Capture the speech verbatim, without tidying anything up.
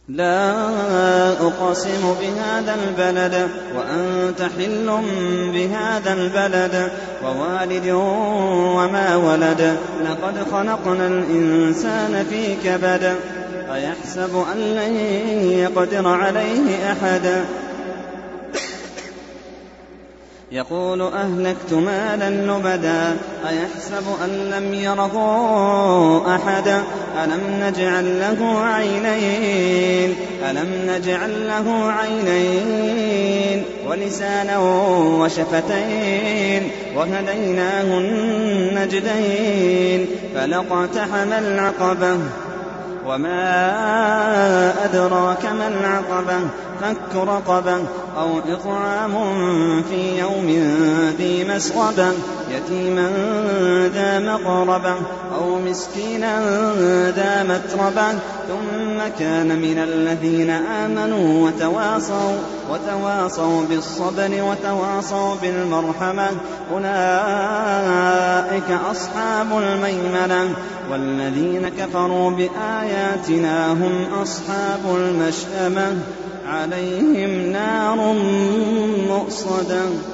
لا أقسم بهذا البلد وأنت حل بهذا البلد ووالد وما ولد لقد خلقنا الإنسان في كبد أيحسب أن لن يقدر عليه أحد يقول أهلكت مالا لبدا أيحسب أن لم يره أحد ألم نجعل له عينين ألم نجعل له عينين ولسانا وشفتين وهديناه النجدين فلاقتحم العقبة وما أدراك ما العقبة فك رقبة أو إطعام في يوم ذي مسغبة يتيما ذا مقربة أو مسكينا ذا متربة ثم كان من الذين آمنوا وتواصوا, وتواصوا بالصبر وتواصوا بالمرحمة أولئك أصحاب الميمنة والذين كفروا بآياتنا هم أصحاب المشأمة عليهم نار مؤصدة.